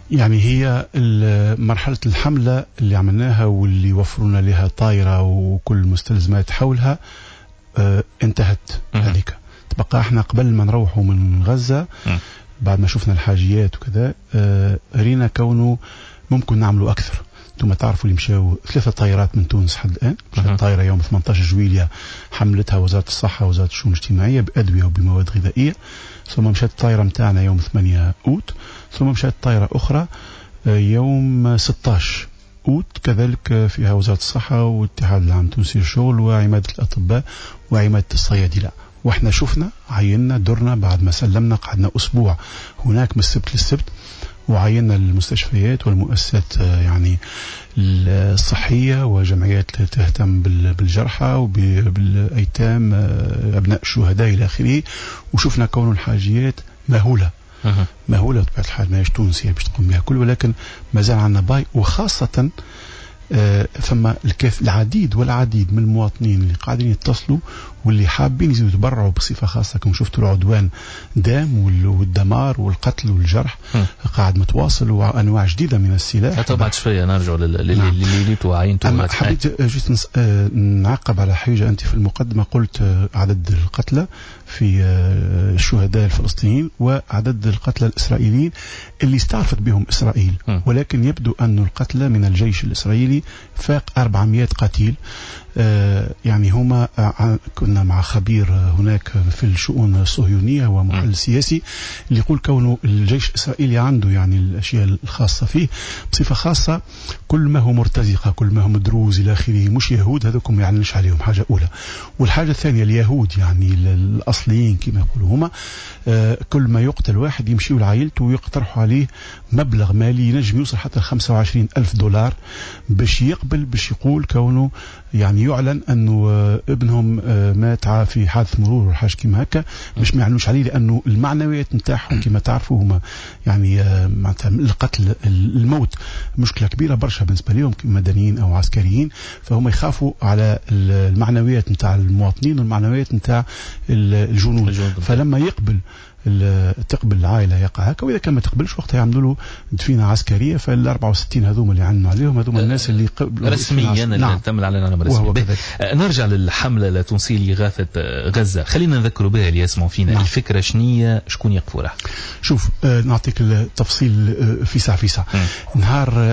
يعني هي مرحلة الحملة اللي عملناها واللي وفرنا لها طائرة وكل المستلزمات حولها انتهت هذيك. تبقى احنا قبل ما نروحوا من غزة بعد ما شفنا الحاجيات وكذا رينا كونه ممكن نعملوا أكثر. ثم تعرفوا اللي مشاو 3 طائرات من تونس حد الآن. مشات طائرة يوم 18 جويلية حملتها وزارة الصحة ووزارة الشؤون الاجتماعية بأدوية وبمواد غذائية. ثم مشات طائرة متاعنا يوم 8 أوت. ثم مشات طائرة أخرى يوم 16 أوت كذلك فيها وزارة الصحة والاتحاد العام التونسي للشغل وعمادة الأطباء وعمادة الصيادلة. واحنا شفنا عيننا درنا بعد ما سلمنا قعدنا أسبوع هناك من السبت للسبت وعينا المستشفيات والمؤسسات يعني الصحية وجمعيات تهتم بالجرحى وبالأيتام أبناء الشهداء إلى آخره. وشفنا كون الحاجيات مهولة بطبيعة الحال ما تونسية باش تقوم بها كل ولكن ما زال عندنا باي. وخاصة فما العديد والعديد من المواطنين اللي قاعدين يتصلوا واللي حابين يزيدوا يتبرعوا بصفة خاصة. كما شفتوا العدوان دام والدمار والقتل والجرح قاعد متواصل وأنواع جديدة من السلاح. حتى بعد شوية نرجع اللي توعينتوا. حبيت جيت نعقب على حاجة. أنت في المقدمة قلت عدد القتلى في الشهداء الفلسطينيين وعدد القتلى الإسرائيليين اللي استعرفت بهم إسرائيل. ولكن يبدو أن القتلى من الجيش الإسرائيلي فاق 400 قتيل. يعني هما كنا مع خبير هناك في الشؤون الصهيونية ومحلل سياسي اللي يقول كونه الجيش الإسرائيلي عنده يعني الأشياء الخاصة فيه بصفة خاصة كل ما هو مرتزقة كل ما هو مدروز إلى آخره مش يهود هذوكم ما يعلنش عليهم حاجة أولى. والحاجة الثانية اليهود يعني الأصليين كما يقولوا هما كل ما يقتل واحد يمشيوا لعائلته ويقترحوا عليه مبلغ مالي ينجم يوصل حتى 25,000 دولار باش يقبل باش يقول كونه يعني يعلن أنه ابنهم مات في حادث مرور وحاجة كما هكا مش ما يعلنوش عليه لأنه المعنويات نتاعهم كما تعرفوا هما يعني معناتها القتل الموت مشكلة كبيرة برشا بالنسبة لهم مدنيين أو عسكريين. فهم يخافوا على المعنويات نتاع المواطنين والمعنويات نتاع الجنود. فلما تقبل العائلة يقع هكا وإذا كان ما تقبلش وقتها يعملوا له دفينة عسكرية. فال 64 هذوما اللي عنوا عليهم هذوما الناس اللي قبلوا رسميا اللي تم الإعلان عنهم رسميا. نرجع للحملة التونسية لإغاثة غزة. خلينا نذكروا بها اللي يسمعوا فينا. الفكرة شنية شكون يقفوا لها؟ شوف نعطيك التفصيل فيسع. نهار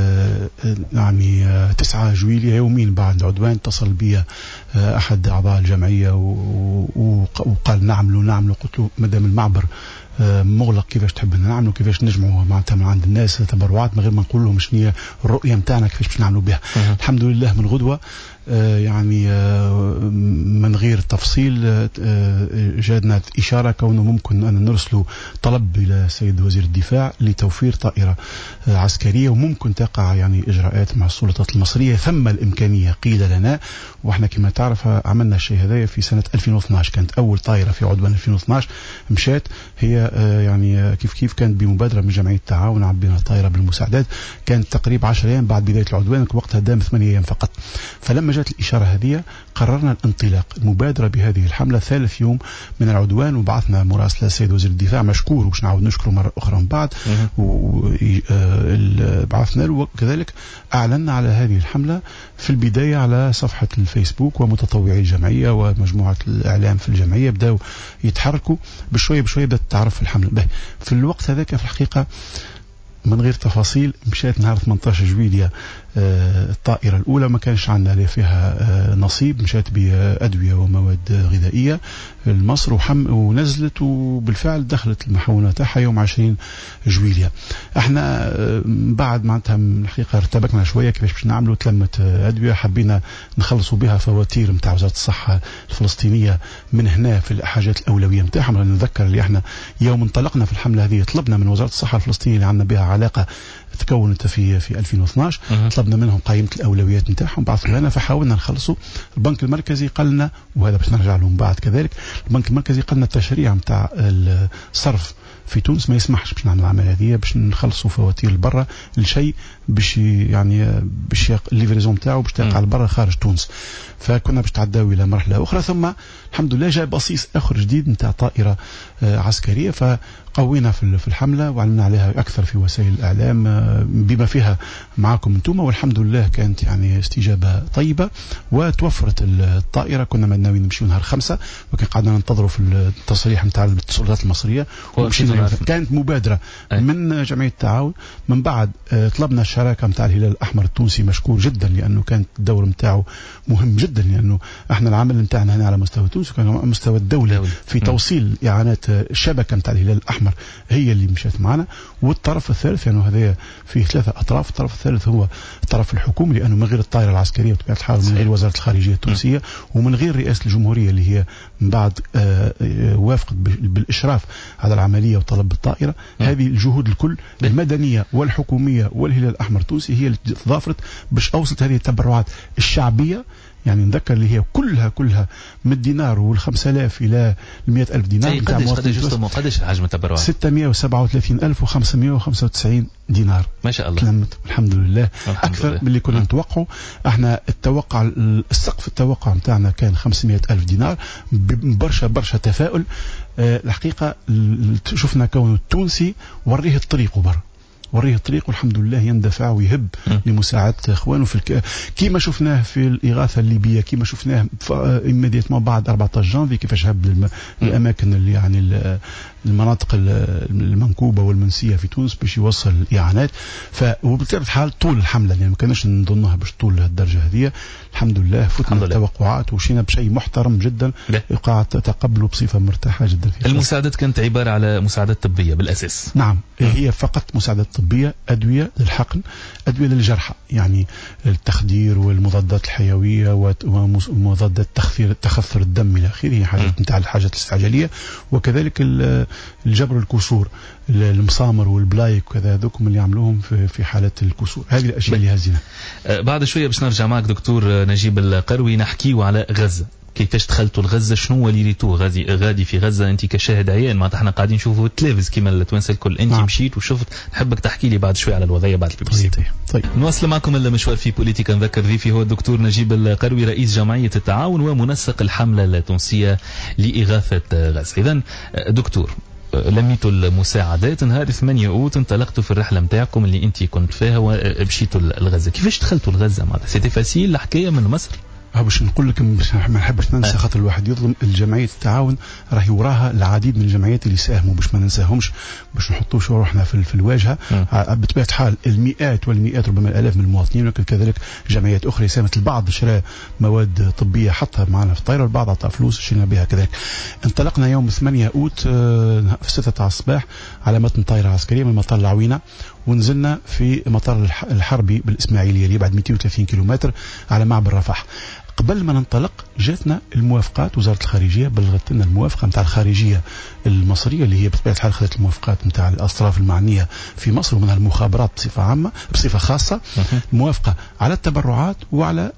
يعني 9 جويلية يومين بعد العدوان اتصل بي أحد أعضاء الجمعية وقال نعملوا. قلت له مدام المعبر مغلق كيفاش تحب نعملوا كيفاش نجمعوا معناتها من عند الناس تبرعات من غير ما نقول لهم شنو هي الرؤيه نتاعنا كيفاش باش نعملوا بها. الحمد لله من غدوه يعني من غير تفصيل جاتنا إشارة كونه ممكن أن نرسل طلب إلى سيد وزير الدفاع لتوفير طائرة عسكرية وممكن تقع يعني إجراءات مع السلطات المصرية. ثم الإمكانية قيل لنا وإحنا كما تعرف عملنا الشيء هذا في سنة 2012 كانت أول طائرة في عدوان 2012 مشات هي يعني كيف كانت بمبادرة من جمعية التعاون عبينا طائرة بالمساعدات كانت تقريبا 10 أيام بعد بداية العدوان وقتها دام 8 أيام فقط. فلما جاءت الإشارة هذه قررنا الانطلاق المبادرة بهذه الحملة ثالث يوم من العدوان وبعثنا مراسلة سيد وزير الدفاع مشكور وباش نعاود نشكره مرة أخرى من بعد وبعثنا له. وكذلك أعلنا على هذه الحملة في البداية على صفحة الفيسبوك ومتطوعي الجمعية ومجموعة الإعلام في الجمعية بدأوا يتحركوا بشوية بدأت تعرف الحملة. في الوقت هذاك في الحقيقة من غير تفاصيل مشيت نهار 18 جويلية الطائرة الأولى ما كانش عندنا فيها نصيب مشيت بأدوية ومواد غذائية لمصر ونزلت وبالفعل دخلت المحونة تاعها يوم 20 جويلية. احنا بعد معناتها الحقيقة ارتبكنا شوية كيفاش باش نعملوا تلمت أدوية حبينا نخلصوا بها فواتير متاع وزارة الصحة الفلسطينية من هنا في الحاجات الأولوية متاعهم. نذكر اللي احنا يوم انطلقنا في الحملة هذه طلبنا من وزارة الصحة الفلسطينية اللي عندنا بها علاقة تكونت في 2012 طلبنا منهم قائمة الأولويات نتاعهم بعثوا لنا فحاولنا نخلصوا. البنك المركزي قال لنا وهذا باش نرجع لهم بعد كذلك البنك المركزي قال لنا التشريع نتاع الصرف في تونس ما يسمحش باش نعمل العمليه هذه، باش نخلصوا فواتير لبرا الشيء باش يعني باش الليفريزون نتاعو باش تقع لبرا خارج تونس. فكنا باش تعداو الى مرحله اخرى، ثم الحمد لله جاء بصيص اخر جديد نتاع طائره عسكريه، فقوينا في الحمله وعلمنا عليها اكثر في وسائل الاعلام بما فيها معاكم انتم، والحمد لله كانت يعني استجابه طيبه وتوفرت الطائره. كنا ناويين نمشيو نهار 5، ولكن قعدنا ننتظروا في التصريح نتاع السلطات المصريه، كانت مبادره من جمعيه التعاون. من بعد طلبنا الشراكه نتاع الهلال الاحمر التونسي، مشكور جدا لانه كانت الدور نتاعو مهم جدا، لانه احنا العمل نتاعنا هنا على مستوى تونس وكان على مستوى الدولي في توصيل اعانات الشبكه نتاع الهلال الاحمر هي اللي مشات معنا. والطرف الثالث يعني هذا فيه 3 اطراف، الطرف الثالث هو الطرف الحكومي، لانه من غير الطائره العسكريه بطبيعه الحال، من غير وزاره الخارجيه التونسيه، ومن غير رئاسه الجمهوريه اللي هي من بعد وافقت بالاشراف على العمليه وطلب الطائره، هذه الجهود الكل المدنيه والحكوميه والهلال الاحمر التونسي هي اللي تضافرت باش اوصلت هذه التبرعات الشعبيه. يعني نذكر اللي هي كلها من الدينار وال5000 إلى 100,000 دينار. قديش حجم التبرعات؟ 637,595 دينار ما شاء الله. تلمت الحمد لله أكثر من اللي كنا نتوقعه. احنا السقف التوقع نتاعنا كان 500,000 دينار، برشا تفاؤل. الحقيقة شفنا كونه التونسي وريه الطريق وريه الطريق، والحمد لله يندفع ويهب لمساعدة اخوانه كيما شفناه في الإغاثة الليبية، كيما شفناه إميديتمون بعد 14 جانفي كيفاش هب الأماكن اللي يعني المناطق المنكوبة والمنسية في تونس باش يوصل الإعانات. وبطبيعة الحال طول الحملة يعني ما كانش نظنها باش طول لهالدرجة هذه، الحمد لله فتنا التوقعات وشينا بشيء محترم جدا يقع تقبله بصفة مرتاحة جدا. المساعدات كانت عبارة على مساعدات طبية بالأساس؟ نعم، هي فقط مساعدات طبية، أدوية للحقن، أدوية للجرحى، يعني التخدير والمضادات الحيوية ومضادات تخثر الدم إلى آخره، حاجات نتاع الحاجات الاستعجالية، وكذلك الجبر الكسور، المسامر والبلايك وكذا، هذوكم اللي يعملوهم في حالة الكسور. هذه الأشياء اللي هزينا. بعد شوية باش نرجع معك دكتور نجيب القروي نحكيو على غزة. كيفاش دخلتوا لغزة؟ شنو اللي ريتوه غادي في غزة انت كشاهد عيان؟ معناتها احنا قاعدين نشوفوا التلفز كيما التوانسه الكل، انت مشيت وشفت. نحبك تحكي لي بعد شوي على الوضعيه بعد الببليسيتي. طيب نواصل معكم المشوار في بوليتيكا. نذكر ضيفي هو الدكتور نجيب القروي رئيس جمعية التعاون ومنسق الحملة التونسية لإغاثة غزة. إذن دكتور، لميتوا المساعدات نهار 8 أوت، انطلقتوا في الرحلة متاعكم اللي انت كنت فيها ومشيتوا لغزة. كيفاش دخلتوا لغزة؟ معناتها سيتي فاسيل الحكاية من مصر؟ باش نقول لك ما نحبش ننسى، خاطر الواحد يظلم الجمعية التعاون راهي وراها العديد من الجمعيات اللي ساهموا، باش ما ننساهمش، باش نحطوش روحنا في الواجهة. بطبيعة الحال المئات والمئات ربما الآلاف من المواطنين، ولكن كذلك جمعيات أخرى ساهمت. البعض شرى مواد طبية حطها معنا في الطائرة، البعض عطى فلوس شرينا بها كذلك. انطلقنا يوم 8 أوت في 6 الصباح على متن طائرة عسكرية من مطار العوينة، ونزلنا في مطار الحربي بالإسماعيلية اللي بعد 230 كيلومتر على معبر رفح. قبل ما ننطلق جاتنا الموافقات، وزارة الخارجية بلغت لنا الموافقة نتاع الخارجية المصرية اللي هي بطبيعة الحال خذت الموافقات نتاع الأطراف المعنية في مصر ومنها المخابرات بصفة خاصة، موافقة على التبرعات وعلى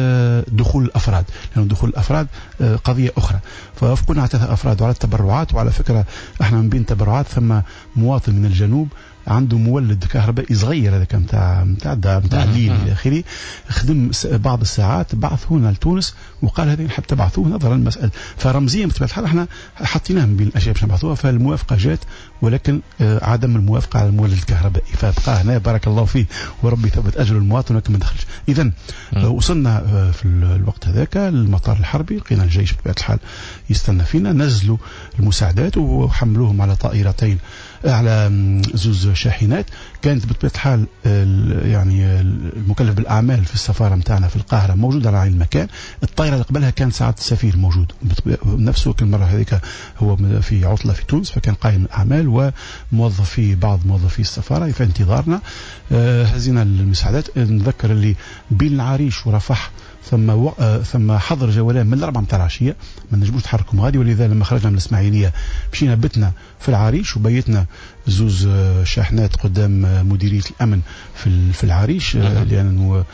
دخول الأفراد، لأن دخول الأفراد قضية أخرى. فوافقونا على 3 أفراد وعلى التبرعات. وعلى فكرة احنا من بين التبرعات ثم مواطن من الجنوب عنده مولد كهربائي صغير، هذا كان نتاع الليل الى اخره، خدم بعض الساعات، بعثونا لتونس وقال هذه نحب تبعثوه نظرا للمسألة. فرمزيا بطبيعة الحال احنا حطيناه من بين الاشياء باش نبعثوها. فالموافقة جات، ولكن عدم الموافقة على المولد الكهربائي، فبقى هنا بارك الله فيه وربي ثبت اجر المواطن ولكن ما دخلش. اذا وصلنا في الوقت هذاك المطار الحربي، لقينا الجيش بطبيعة الحال يستنى فينا، نزلوا المساعدات وحملوهم على طائرتين، على 2 شاحنات. كانت بطبيعة الحال يعني المكلف بالأعمال في السفارة متاعنا في القاهرة موجود على عين المكان. الطائرة اللي قبلها كان سعادة السفير موجود نفسه، كل مرة هذيك هو في عطلة في تونس، فكان قائم الأعمال بعض موظفي السفارة في انتظارنا. هزينا المساعدات. نذكر اللي بين العريش ورفح ثم حظر جولان من 4 متاع العشية، ما نجموش نتحركوا غادي، ولذا لما خرجنا من الإسماعيلية مشينا بتنا في العريش وبيتنا زوز شاحنات قدام مديرية الأمن في العريش، لأنه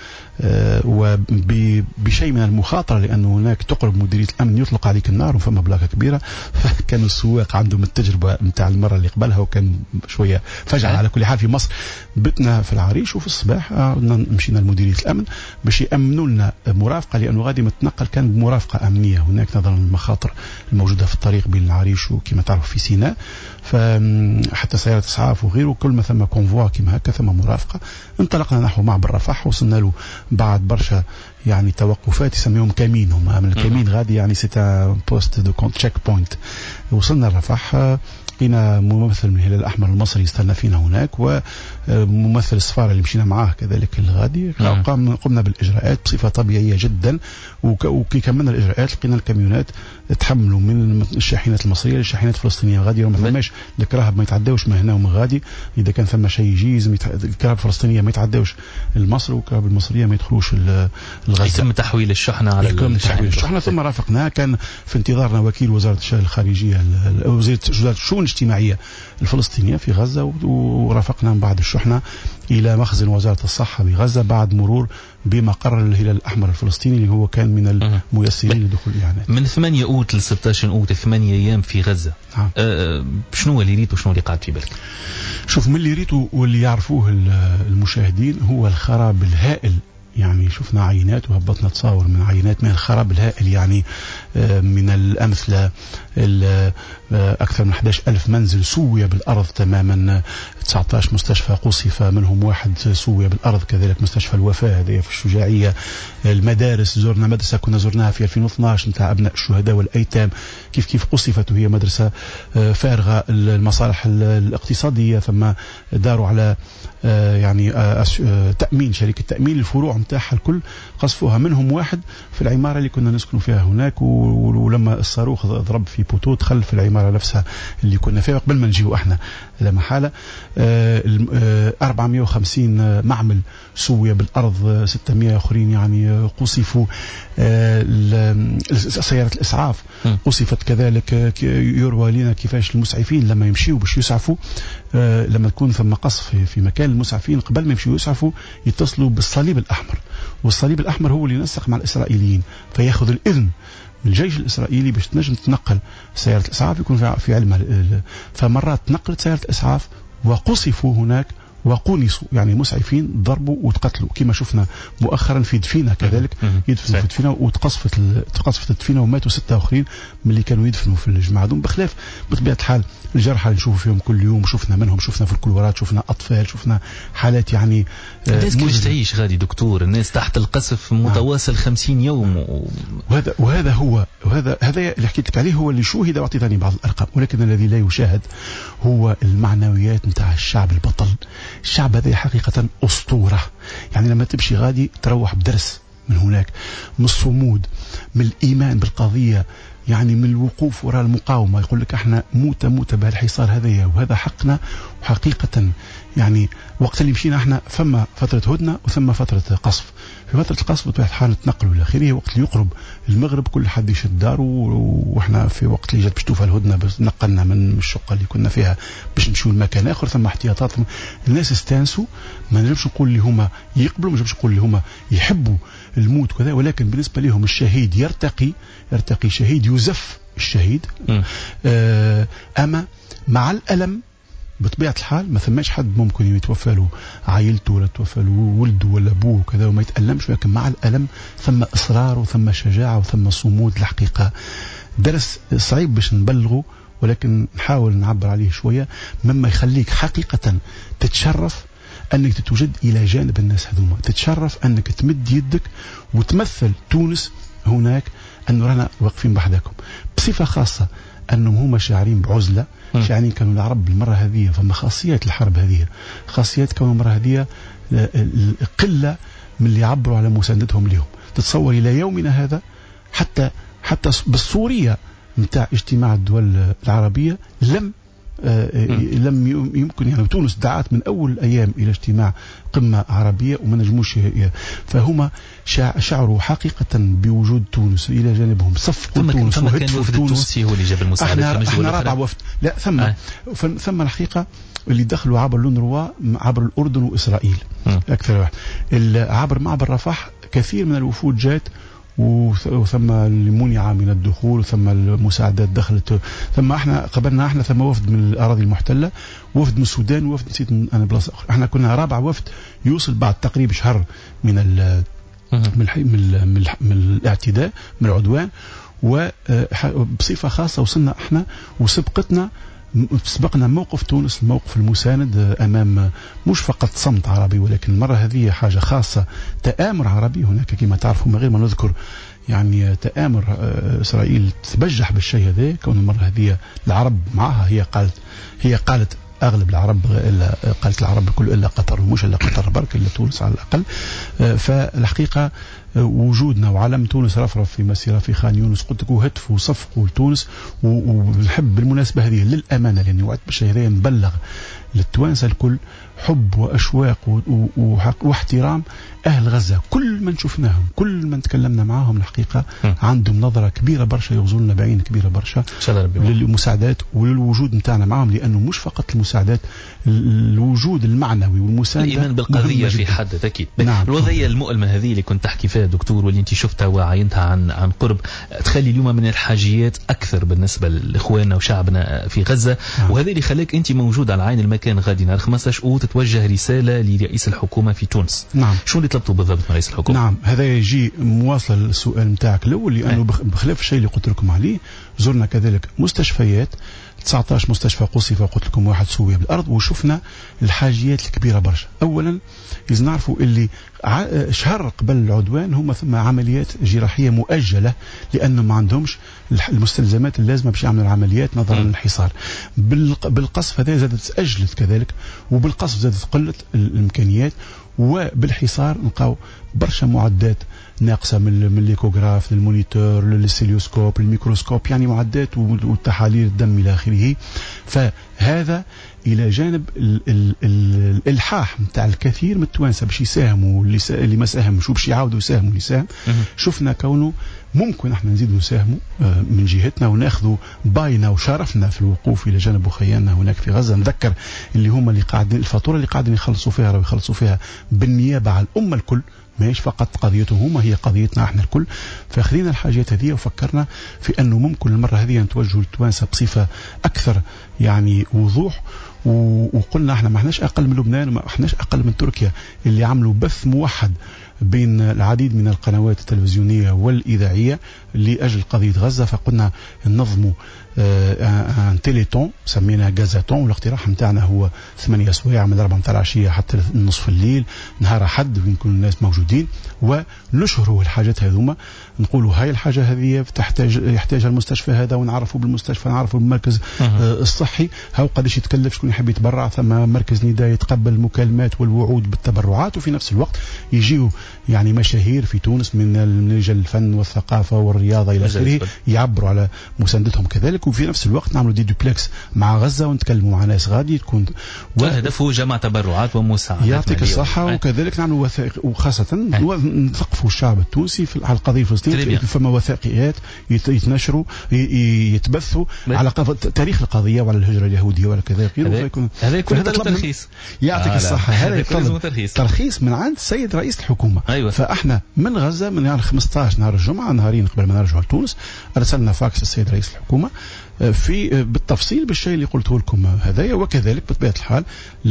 وبشيء من المخاطرة، لأنه هناك تقرب مديرية الأمن يطلق عليك النار وفما بلاكة كبيرة. فكان السواق عندهم التجربة متاع المرة اللي قبلها، وكان شوية فجعة. على كل حال في مصر بتنا في العريش، وفي الصباح مشينا لمديرية الأمن باش يأمنوا لنا مرافقة، لأنه غادي متنقل كان بمرافقة أمنية هناك نظرا للمخاطر الموجودة في الطريق بين العريش وكما تعرف في سيناء. فحتى سيارة إسعاف وغيره، كل ما ثم كونفوا كما هكا ثم مرافقة. انطلقنا نحو معبر رفح، وصلنا له بعد برشا يعني توقفات يسميهم كمين، هم من الكمين غادي يعني سيتا بوست دو كونت تشيك بوينت. وصلنا لرفح، لقينا ممثل من الهلال الأحمر المصري يستنى فينا هناك، وممثل السفارة اللي مشينا معاه كذلك الغادي. قمنا بالإجراءات بصفة طبيعية جدا، وكي كملنا الإجراءات لقينا الكاميونات تحملوا من الشاحنات المصرية للشاحنات الفلسطينية غادي. ما ثماش الكراهب ما يتعداوش ما هنا وما غادي، إذا كان ثم شيء يجيز الكراهب الفلسطينية ما يتعداوش لمصر، والكراهب المصرية ما يدخلوش الغزة. يتم تحويل الشحنة على الشحنة. ثم رافقناه، كان في انتظارنا وكيل وزارة الشؤون الخارجية وزارة الشؤون الاجتماعية الفلسطينية في غزة، ورافقنا من بعد الشحنة إلى مخزن وزارة الصحة بغزة بعد مرور بمقر الهلال الأحمر الفلسطيني اللي هو كان من الميسرين لدخول الإعانات. من 8 أوت ل 16 أوت 8 أيام في غزة. شنو اللي ريته وشنو اللي قاعد في بالك؟ شوف، من اللي ريته واللي يعرفوه المشاهدين هو الخراب الهائل. يعني شفنا عينات وهبطنا تصاور من عينات من الخراب الهائل، يعني من الأمثلة أكثر من 11,000 منزل سوي بالأرض تماما، 19 مستشفى قصف منهم 1 سوي بالأرض، كذلك مستشفى الوفاة هذه في الشجاعية. المدارس، زرنا مدرسة كنا زرناها في 2012 نتاع أبناء الشهداء والأيتام، كيف قصفت، وهي مدرسة فارغة. المصالح الاقتصادية ثم داروا على يعني تأمين، شركة تأمين الفروع متاعها الكل قصفوها، منهم 1 في العمارة اللي كنا نسكن فيها هناك. ولما الصاروخ ضرب في بوتو دخل في العمارة نفسها اللي كنا فيها قبل ما نجيو احنا لا محالة. 450 معمل سوية بالأرض، 600 آخرين يعني قصفوا. سيارة الإسعاف قصفت كذلك. يروى لنا كيفاش المسعفين لما يمشيوا باش يسعفوا، لما تكون ثم قصف في مكان، المسعفين قبل ما يمشيوا يسعفوا يتصلوا بالصليب الأحمر، والصليب الأحمر هو اللي ينسق مع الإسرائيليين فيأخذ الإذن من الجيش الإسرائيلي باش تنجم تنقل سيارة الإسعاف، يكون في علمها. فمرات تنقلت سيارة إسعاف وقصفوا هناك وقونسوا، يعني مسعفين ضربوا وتقتلوا، كما شفنا مؤخرا في دفينة كذلك يدفنوا في دفينة وتقصفت دفينة وماتوا 6 آخرين من اللي كانوا يدفنوا في الجماعة دون. بخلاف بطبيعة الحال الجرحى اللي نشوفوا فيهم كل يوم، شفنا منهم، شفنا في الكلورات، شفنا أطفال، شفنا حالات يعني الناس كيفاش تعيش غادي دكتور؟ الناس تحت القصف متواصل 50 يوم وهذا هو اللي حكيت لك عليه، هو اللي شوهد واعطيتني بعض الأرقام، ولكن الذي لا يشاهد هو المعنويات نتاع الشعب البطل. الشعب هذا حقيقة أسطورة، يعني لما تمشي غادي تروح بدرس من هناك، من الصمود، من الإيمان بالقضية، يعني من الوقوف وراء المقاومة. يقول لك احنا موتة بهالحصار هذايا، وهذا حقنا. وحقيقة يعني وقت اللي مشينا احنا فما فترة هدنة وثم فترة قصف. في فترة القصف بطبيعة الحال نتنقلوا إلى آخره، وقت اللي يقرب المغرب كل حد يشد داره، واحنا في وقت اللي جات باش توفى الهدنة نقلنا من الشقة اللي كنا فيها باش نمشيو لمكان آخر. ثم احتياطات، الناس استانسوا. ما نجمش نقول اللي هما يقبلوا، ما نجمش نقول اللي هما يحبوا الموت كذا، ولكن بالنسبة لهم الشهيد يرتقي شهيد يزف الشهيد. أما مع الألم بطبيعة الحال ما ثماش حد ممكن يتوفى له عائلته ولا توفى له ولده ولا أبوه وكذا وما يتألمش، لكن مع الألم ثم إصرار وثم شجاعة وثم صمود. الحقيقة درس صعيب باش نبلغه، ولكن نحاول نعبر عليه شوية، مما يخليك حقيقة تتشرف أنك تتوجد إلى جانب الناس هذوما، تتشرف أنك تمد يدك وتمثل تونس هناك، أنه رانا واقفين بحدكم. بصفة خاصة أنهم هما شاعرين بعزلة، شاعرين كانوا العرب بالمرة هذه. فما خاصيات الحرب هذه، خاصيات كانوا المرة هذه قلة من اللي يعبروا على مساندتهم لهم. تتصور إلى يومنا هذا حتى بالصورية متاع اجتماع الدول العربية لم لم يمكن يعني تونس دعت من أول الأيام إلى اجتماع قمة عربية وما نجموش، فهما شعروا حقيقة بوجود تونس إلى جانبهم، صفقوا تونس وهتفوا في تونس. هو اللي جاب المساعدات. احنا رابع وفد. لا ثم الحقيقة اللي دخلوا عبر لونروا عبر الأردن وإسرائيل أكثر واحد. عبر معبر رفح كثير من الوفود جات، وثم اللي منع من الدخول، ثم المساعدات دخلت، ثم احنا قبلنا ثم وفد من الأراضي المحتلة، وفد من السودان، وفد نسيت انا بلاصه اخرى. احنا كنا رابع وفد يوصل بعد تقريبا شهر من من الاعتداء، من العدوان، وبصفة خاصة وصلنا احنا سبقنا موقف تونس، الموقف المساند أمام مش فقط صمت عربي، ولكن المرة هذه حاجة خاصة، تآمر عربي هناك كما تعرفوا، من غير ما نذكر يعني تآمر. إسرائيل تبجح بالشيء هذا، كون المرة هذه العرب معها، هي قالت أغلب العرب، إلا قالت العرب الكل إلا قطر، ومش إلا قطر برك، إلا تونس على الأقل. فالحقيقة وجودنا وعلم تونس رفرف في مسيرة في خان يونس، قلت لكم هتفوا وصفقوا لتونس. ونحب بالمناسبة هذه للأمانة، لأني وعدت بالشيء هذا نبلغ للتوانسة الكل حب وأشواق واحترام أهل غزة. كل من شفناهم، كل من تكلمنا معهم، الحقيقة عندهم نظرة كبيرة برشا، يغزلنا بعين كبيرة برشا للمساعدات وللوجود نتاعنا معهم، لأنه مش فقط المساعدات، الوجود المعنوي والمساندة، الإيمان بالقضية في حد أكيد. نعم. الوضعية المؤلمة هذه اللي كنت تحكي فيها دكتور، واللي أنت شفتها وعاينتها عن قرب، تخلي اليوم من الحاجيات أكثر بالنسبة لإخواننا وشعبنا في غزة. وهذا اللي خلاك أنت موجود على عين المكان غادي نهار 15 أو تتوجه رسالة لرئيس الحكومة في تونس. نعم. شو اللي طلبته بالضبط من رئيس الحكومة؟ نعم، هذا يجي مواصل السؤال نتاعك الأول، لأنه بخلاف الشيء اللي قلت لكم عليه، زرنا كذلك مستشفيات، 19 مستشفى قصف، وقلت لكم واحد سوية بالأرض، وشفنا الحاجيات الكبيرة برشا. أولا إذا نعرفوا اللي شهر قبل العدوان هم ثم عمليات جراحية مؤجلة، لأنه ما عندهمش المستلزمات اللازمة باش يعملوا العمليات نظرا للحصار. بالقصف هذا زادت أجلت كذلك، وبالقصف زادت قلت الإمكانيات، وبالحصار نلقاو برشا معدات ناقصة من الليكوغراف للمونيتور للسيليوسكوب للميكروسكوب، يعني معدات والتحاليل الدم إلى آخره. فهذا إلى جانب الإلحاح نتاع الكثير من التوانسة باش يساهموا، اللي ما ساهمش باش يعاودوا يساهموا اللي ساهم. شفنا كونه ممكن احنا نزيدوا نساهموا من جهتنا، وناخذوا باينا وشرفنا في الوقوف إلى جانب أخياننا هناك في غزة. نذكر اللي هم اللي قاعدين الفاتورة اللي قاعدين يخلصوا فيها، راهو يخلصوا فيها بالنيابة على الأمة الكل، ماهيش فقط قضيتهم، هي قضيتنا احنا الكل. فاخذنا الحاجات هذه وفكرنا في انه ممكن المره هذه نتوجه للتوانسه بصفه اكثر يعني وضوح، وقلنا احنا ما احناش اقل من لبنان وما احناش اقل من تركيا، اللي عملوا بث موحد بين العديد من القنوات التلفزيونية والإذاعية لأجل قضية غزة. فقلنا ننظموا ان تيليتون سميناه غازاتون، والاقتراح نتاعنا هو 8 سوايع من 4 متاع العشية حتى نصف الليل نهار أحد، وين يكون الناس موجودين، ونشهروا الحاجات هذوما، نقولوا هاي الحاجة هذه يحتاجها المستشفى هذا، ونعرفوا بالمستشفى، نعرفوا بالمركز الصحي، هاو قداش يتكلف، شكون يحب يتبرع، ثم مركز نداء يتقبل المكالمات والوعود بالتبرعات. وفي نفس الوقت يجيوا يعني مشاهير في تونس من رجال الفن والثقافة والرياضة إلى آخره يعبروا على مساندتهم كذلك. وفي نفس الوقت نعملوا دي دوبلكس مع غزة ونتكلموا مع ناس غادي تكون هدفه جمع تبرعات ومساعدات. يعطيك الصحة. وكذلك نعملوا وثائق، وخاصة نثقفوا الشعب التونسي على القضية الفلسطينية. فما وثائقيات يتنشروا يتبثوا على تاريخ القضية وعلى الهجرة اليهودية ولا كذا. هذا يكون ترخيص. يعطيك الصحة. هذا يطلب ترخيص من عند السيد رئيس الحكومة. أيوة. فاحنا من غزة من نهار 15 نهار الجمعة، نهارين قبل ما نرجعوا لتونس، ارسلنا فاكس للسيد رئيس الحكومة في بالتفصيل بالشيء اللي قلته لكم هذايا، وكذلك بطبيعة الحال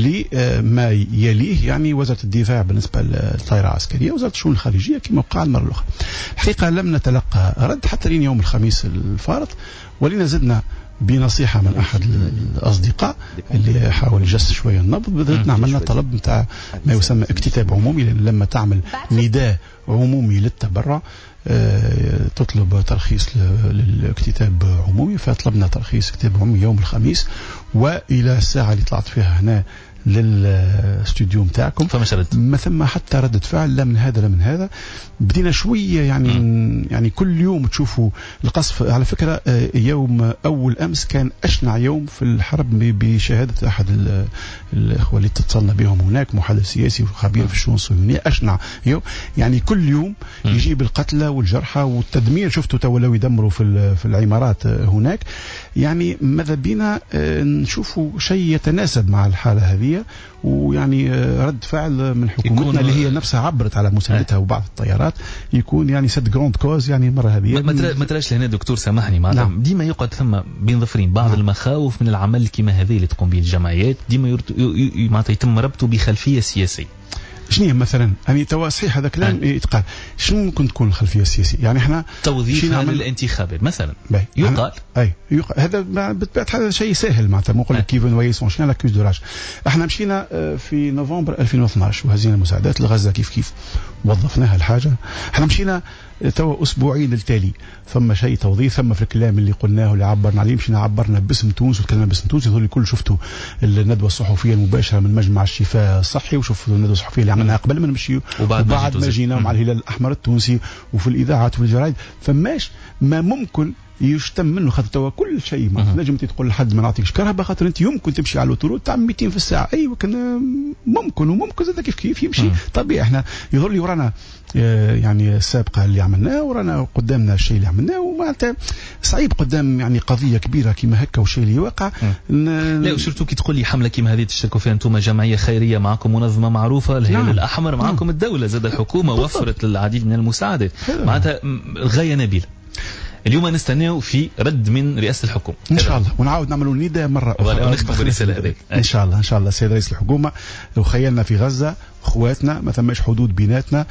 لما يليه يعني وزارة الدفاع بالنسبة للطائرة العسكرية، وزارة الشؤون الخارجية كما وقع المرة الأخرى. الحقيقة لم نتلقى رد حتى لين يوم الخميس الفارط، ولنا زدنا بنصيحة من أحد الأصدقاء اللي حاول يجس شوية النبض، بدأت عملنا طلب متاع ما يسمى اكتتاب عمومي، لأن لما تعمل نداء عمومي للتبرع تطلب ترخيص للاكتتاب عمومي. فطلبنا ترخيص اكتتاب عمومي يوم الخميس، وإلى الساعة اللي طلعت فيها هنا للاستوديو نتاعكم ما ثم حتى ردة فعل لا من هذا لا من هذا. بدينا شويه يعني كل يوم تشوفوا القصف. على فكره يوم اول امس كان اشنع يوم في الحرب بشهاده احد الاخوه اللي اتصلنا بهم هناك، محلل سياسي وخبير في الشؤون الصهيونيه. اشنع يوم يعني كل يوم يجيب القتلى والجرحى والتدمير. شفتوا تولوا يدمروا في العمارات هناك. يعني ماذا بينا نشوفوا شيء يتناسب مع الحاله هذه، ويعني رد فعل من حكومتنا اللي هي نفسها عبرت على مساندتها وبعض الطيارات يكون يعني سد جراند كوز. يعني المره هذه ما تراش لهنا دكتور سامحني معناتها نعم. ديما يقعد ثم بين ظفرين بعض نعم. المخاوف من العمل كما هذه اللي تقوم به الجمعيات ديما معناتها يتم ربطه بخلفيه سياسيه. شنو مثلا يعني توا صحيح هذا كلام يتقال. شنو ممكن تكون الخلفيه السياسيه؟ يعني احنا توظيفها للانتخابات مثلا يقال هذا بالطبيعه هذا شيء سهل معناتها نقول لك كيف نويي سون شيان لاكوز دو راج. احنا مشينا في نوفمبر 2012 وهزينا مساعدات لغزه كيف وظفناها الحاجه. احنا مشينا توا اسبوعين التالي ثم شيء توظيف ثم في الكلام اللي قلناه اللي عبرنا عليه مشينا عبرنا باسم تونس وتكلمنا باسم تونس. هذول الكل شفتوا الندوه الصحفيه المباشره من مجمع الشفاء الصحي وشفتوا الندوه الصحفيه اللي عملناها قبل ما نمشيو وبعد ما جينا مع الهلال الاحمر التونسي وفي الاذاعات وفي الجرايد. فماش ما ممكن يشتم منه خاطر توا كل شيء ما نجم تقول لحد ما نعطيكش كرهبه خاطر انت يمكن تمشي على الاوتورود تاع 200 في الساعه. ايوه كان ممكن وممكن زاد كيف يمشي طبيعي. احنا يظهر لي ورانا يعني السابقه اللي عملناه ورانا قدامنا الشيء اللي عملناه ومعناتها صعيب قدام يعني قضيه كبيره كما هكا والشيء اللي واقع. لا وشرتو كي تقول لي حمله كما هذه تشتركوا فيها انتم جمعيه خيريه معكم منظمه معروفه الهلال نعم. الاحمر معكم نعم. الدوله زاد الحكومه وفرت العديد من المساعدات معناتها غايه نبيله. اليوم نستناو في رد من رئاسة الحكومة إن شاء الله ونعاود نعملوا نداء مرة أخرى ونختم بالرسالة هذه إن شاء الله السيد رئيس الحكومة وخيالنا في غزة اخواتنا ما ثماش حدود بيناتنا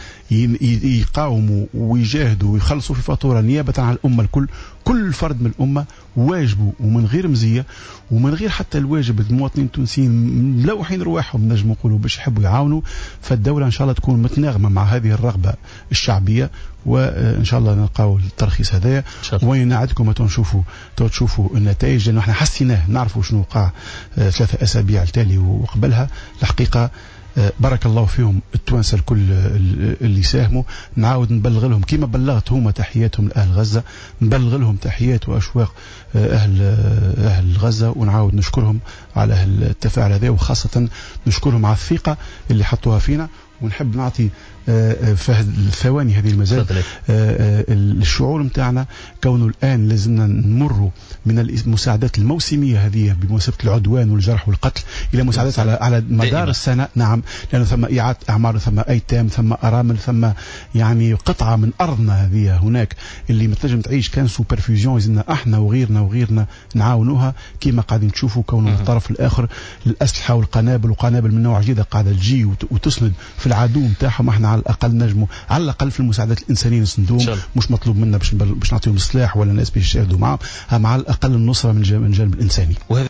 يقاوموا ويجاهدوا ويخلصوا في فاتورة نيابة عن الأمة الكل. كل فرد من الأمة واجبه ومن غير مزية ومن غير حتى الواجب المواطنين التونسيين ملوحين رواحهم نجم نقولوا باش يحبوا يعاونوا. فالدولة إن شاء الله تكون متناغمة مع هذه الرغبة الشعبية وإن شاء الله نلقاو الترخيص هذايا. ونعدكم تشوفوا النتائج لأنه احنا حسيناه نعرفوا شنو وقع 3 أسابيع التالي وقبلها. الحقيقة بارك الله فيهم التوانسه الكل اللي ساهموا. نعاود نبلغ لهم كما بلغت هما تحياتهم لأهل غزة نبلغ لهم تحيات وأشواق أهل غزة ونعاود نشكرهم على التفاعل هذا وخاصة نشكرهم على الثقة اللي حطوها فينا. ونحب نعطي في الثواني هذه المزال الشعور متاعنا كونه الآن لازمنا نمروا من المساعدات الموسمية هذه بمناسبة العدوان والجرح والقتل إلى مساعدات على مدار السنة. نعم لأنه ثم إعادة أعمار ثم أيتام ثم أرامل ثم يعني قطعة من أرضنا هذه هناك اللي ما تنجم تعيش كان سوبرفيوجن إذن احنا وغيرنا نعاونوها كما قاعدين تشوفوا كونه الطرف الآخر الأسلحة والقنابل وقنابل من نوع جديد قاعدة تجي وتسند في العدو نتاعهم. احنا على الأقل نجموا على الأقل في المساعدات الإنسانية نسندوهم. مش مطلوب منا باش نعطيهم السلاح ولا الناس باش يشاهدوا معهم على الأقل النصرة من الجانب الإنساني.